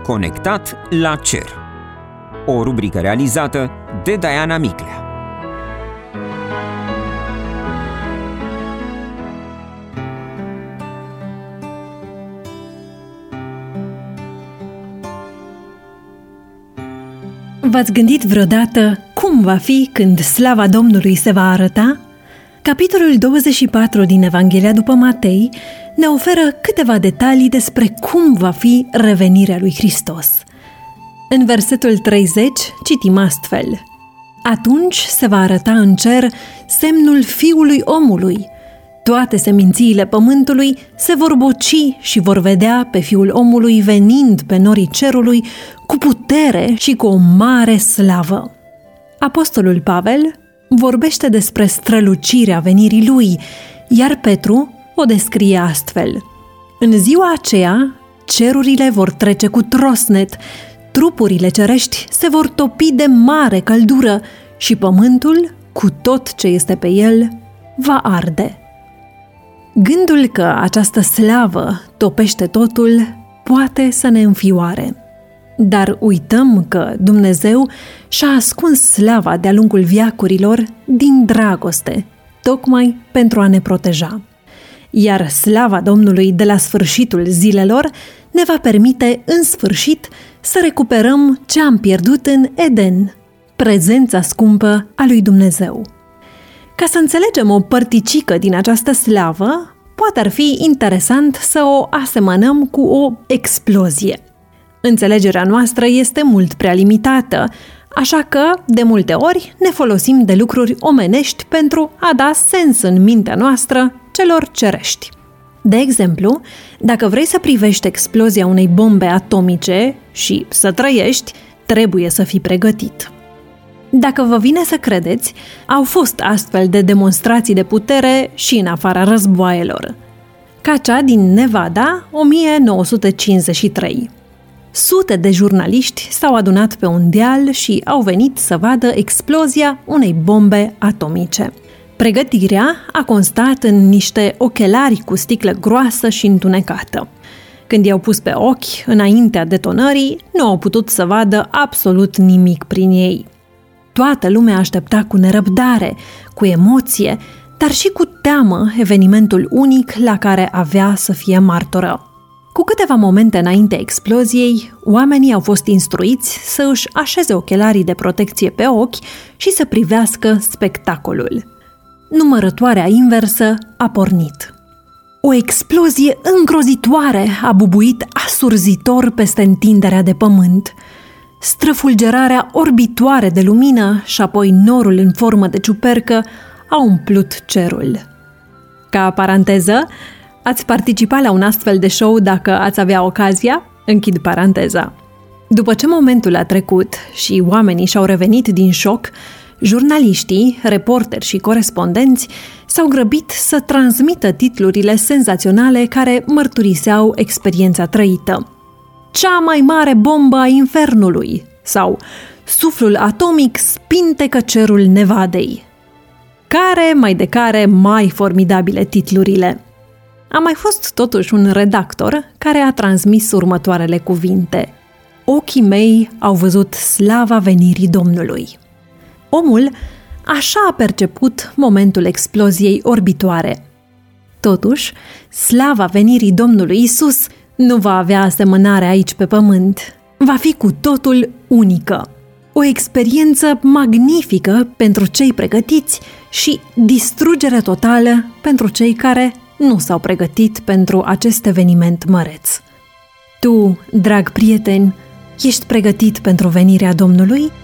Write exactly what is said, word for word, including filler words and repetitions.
Conectat la cer. O rubrică realizată de Diana Miclea. V-ați gândit vreodată cum va fi când slava Domnului se va arăta? Capitolul douăzeci și patru din Evanghelia după Matei ne oferă câteva detalii despre cum va fi revenirea lui Hristos. În versetul treizeci citim astfel: Atunci se va arăta în cer semnul Fiului Omului. Toate semințiile pământului se vor boci și vor vedea pe Fiul Omului venind pe norii cerului cu putere și cu o mare slavă. Apostolul Pavel vorbește despre strălucirea venirii lui, iar Petru o descrie astfel: În ziua aceea, cerurile vor trece cu trosnet, trupurile cerești se vor topi de mare căldură și pământul, cu tot ce este pe el, va arde. Gândul că această slavă topește totul poate să ne înfioare. Dar uităm că Dumnezeu și-a ascuns slava de-a lungul veacurilor din dragoste, tocmai pentru a ne proteja. Iar slava Domnului de la sfârșitul zilelor ne va permite în sfârșit să recuperăm ce am pierdut în Eden, prezența scumpă a lui Dumnezeu. Ca să înțelegem o părticică din această slavă, poate ar fi interesant să o asemănăm cu o explozie. Înțelegerea noastră este mult prea limitată, așa că, de multe ori, ne folosim de lucruri omenești pentru a da sens în mintea noastră celor cerești. De exemplu, dacă vrei să privești explozia unei bombe atomice și să trăiești, trebuie să fii pregătit. Dacă vă vine să credeți, au fost astfel de demonstrații de putere și în afara războaielor, ca cea din Nevada o mie nouă sute cincizeci și trei. Sute de jurnaliști s-au adunat pe un deal și au venit să vadă explozia unei bombe atomice. Pregătirea a constat în niște ochelari cu sticlă groasă și întunecată. Când i-au pus pe ochi înaintea detonării, nu au putut să vadă absolut nimic prin ei. Toată lumea aștepta cu nerăbdare, cu emoție, dar și cu teamă evenimentul unic la care avea să fie martoră. Cu câteva momente înainte exploziei, oamenii au fost instruiți să își așeze ochelarii de protecție pe ochi și să privească spectacolul. Numărătoarea inversă a pornit. O explozie îngrozitoare a bubuit asurzitor peste întinderea de pământ. Străfulgerarea orbitoare de lumină și apoi norul în formă de ciupercă au umplut cerul. Ca paranteză, ați participa la un astfel de show dacă ați avea ocazia? Închid paranteza. După ce momentul a trecut și oamenii și-au revenit din șoc, jurnaliștii, reporteri și corespondenți s-au grăbit să transmită titlurile senzaționale care mărturiseau experiența trăită. Cea mai mare bombă a infernului sau suflul atomic spintecă cerul Nevadei. Care mai de care mai formidabile titlurile. A mai fost totuși un redactor care a transmis următoarele cuvinte: Ochii mei au văzut slava venirii Domnului. Omul așa a perceput momentul exploziei orbitoare. Totuși, slava venirii Domnului Isus nu va avea asemănare aici pe pământ. Va fi cu totul unică. O experiență magnifică pentru cei pregătiți și distrugere totală pentru cei care nu s-au pregătit pentru acest eveniment măreț. Tu, drag prieten, ești pregătit pentru venirea Domnului?